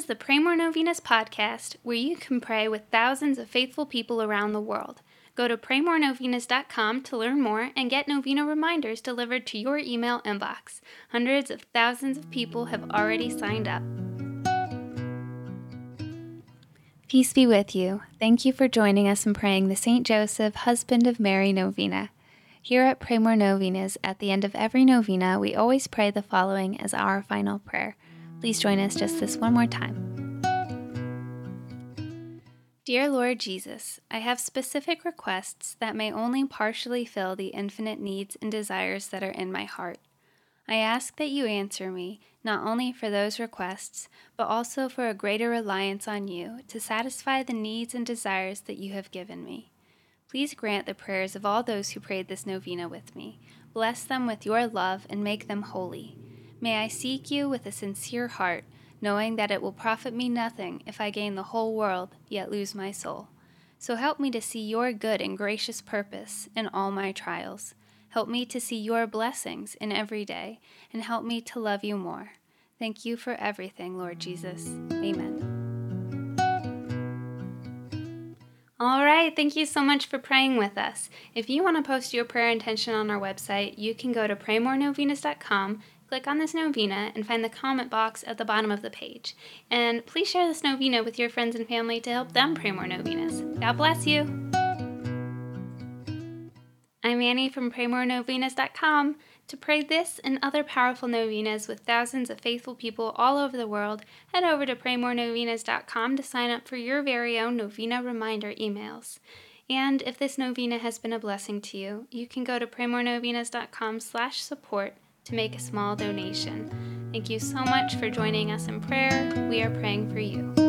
is the Pray More Novenas podcast, where you can pray with thousands of faithful people around the world. Go to praymorenovenas.com to learn more and get novena reminders delivered to your email inbox. Hundreds of thousands of people have already signed up. Peace be with you. Thank you for joining us in praying the St. Joseph, Husband of Mary Novena. Here at Pray More Novenas, at the end of every novena, we always pray the following as our final prayer. Please join us just this one more time. Dear Lord Jesus, I have specific requests that may only partially fill the infinite needs and desires that are in my heart. I ask that you answer me, not only for those requests, but also for a greater reliance on you to satisfy the needs and desires that you have given me. Please grant the prayers of all those who prayed this novena with me. Bless them with your love and make them holy. May I seek you with a sincere heart, knowing that it will profit me nothing if I gain the whole world, yet lose my soul. So help me to see your good and gracious purpose in all my trials. Help me to see your blessings in every day, and help me to love you more. Thank you for everything, Lord Jesus. Amen. All right, thank you so much for praying with us. If you want to post your prayer intention on our website, you can go to praymorenovenas.com, click on this novena, and find the comment box at the bottom of the page. And please share this novena with your friends and family to help them pray more novenas. God bless you. I'm Annie from praymorenovenas.com. To pray this and other powerful novenas with thousands of faithful people all over the world, head over to praymorenovenas.com to sign up for your very own novena reminder emails. And if this novena has been a blessing to you, you can go to praymorenovenas.com/support to make a small donation. Thank you so much for joining us in prayer. We are praying for you.